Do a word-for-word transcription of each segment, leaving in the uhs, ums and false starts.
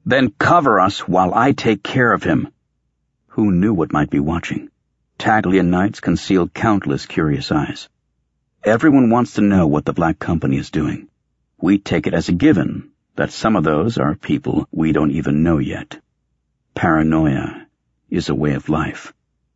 Then cover us while I take care of him. Who knew what might be watching? Taglia nights conceal countless curious eyes. Everyone wants to know what the Black Company is doing. We take it as a given that some of those are people we don't even know yet. Paranoia is a way of life.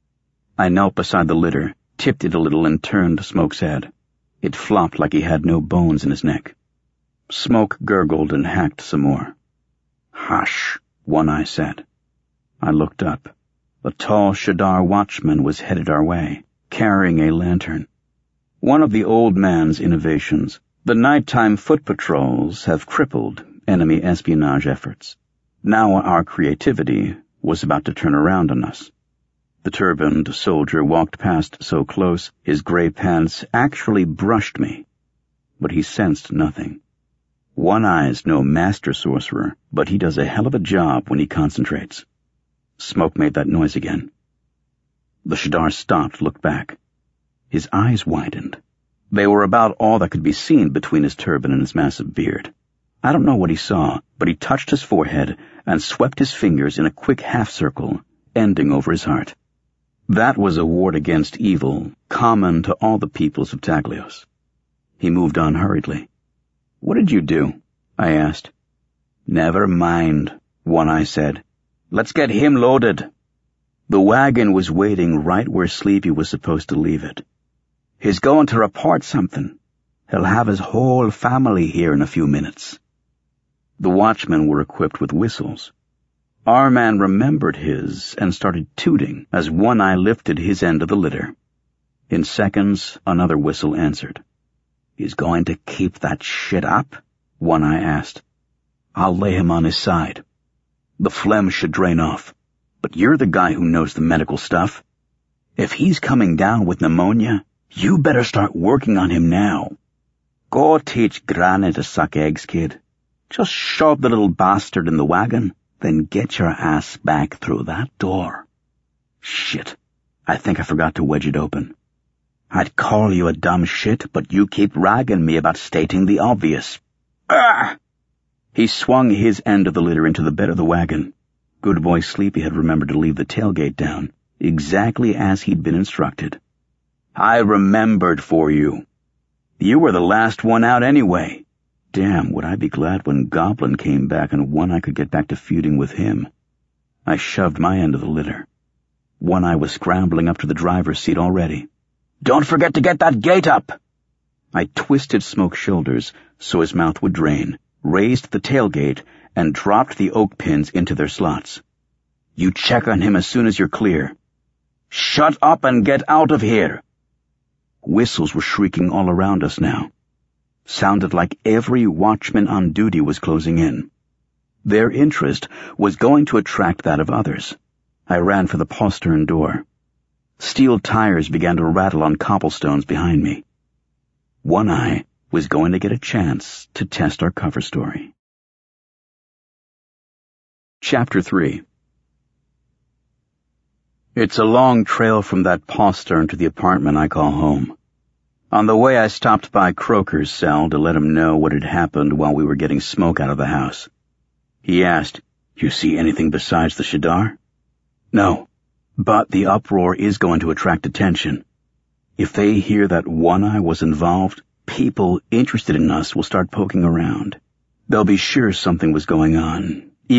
I knelt beside the litter, tipped it a little, and turned to Smoke's head. It flopped like he had no bones in his neck. Smoke gurgled and hacked some more. "Hush," One Eye said. I looked up. A tall Shadar watchman was headed our way, carrying a lantern. One of the old man's innovations. The nighttime foot patrols have crippled enemy espionage efforts. Now our creativity was about to turn around on us. The turbaned soldier walked past so close, his gray pants actually brushed me. But he sensed nothing. One Eye's no master sorcerer, but he does a hell of a job when he concentrates. Smoke made that noise again. The Shadar stopped, looked back. His eyes widened. They were about all that could be seen between his turban and his massive beard. I don't know what he saw, but he touched his forehead and swept his fingers in a quick half-circle, ending over his heart. That was a ward against evil, common to all the peoples of Taglios. He moved on hurriedly. "What did you do?" I asked. "Never mind," One Eye said. "Let's get him loaded." The wagon was waiting right where Sleepy was supposed to leave it. "He's going to report something. He'll have his whole family here in a few minutes." The watchmen were equipped with whistles. Our man remembered his and started tooting as One Eye lifted his end of the litter. In seconds, another whistle answered. "He's going to keep that shit up?" One Eye asked. "I'll lay him on his side. The phlegm should drain off, but you're the guy who knows the medical stuff. If he's coming down with pneumonia, you better start working on him now. Go teach Granny to suck eggs, kid. Just shove the little bastard in the wagon, then get your ass back through that door." Shit, I think I forgot to wedge it open. "I'd call you a dumb shit, but you keep ragging me about stating the obvious." Ah! He swung his end of the litter into the bed of the wagon. Good boy Sleepy had remembered to leave the tailgate down, exactly as he'd been instructed. "I remembered for you. You were the last one out anyway. Damn, would I be glad when Goblin came back and One Eye could get back to feuding with him." I shoved my end of the litter. One Eye was scrambling up to the driver's seat already. "Don't forget to get that gate up!" I twisted Smoke's shoulders so his mouth would drain, raised the tailgate, and dropped the oak pins into their slots. "You check on him as soon as you're clear." "Shut up and get out of here!" Whistles were shrieking all around us now. Sounded like every watchman on duty was closing in. Their interest was going to attract that of others. I ran for the postern door. Steel tires began to rattle on cobblestones behind me. One Eye was going to get a chance to test our cover story. Chapter three. It's a long trail from that postern to the apartment I call home. On the way I stopped by Croker's cell to let him know what had happened while we were getting Smoke out of the house. He asked, "You see anything besides the Shadar?" "No, but the uproar is going to attract attention. If they hear that One Eye was involved, people interested in us will start poking around. They'll be sure something was going on,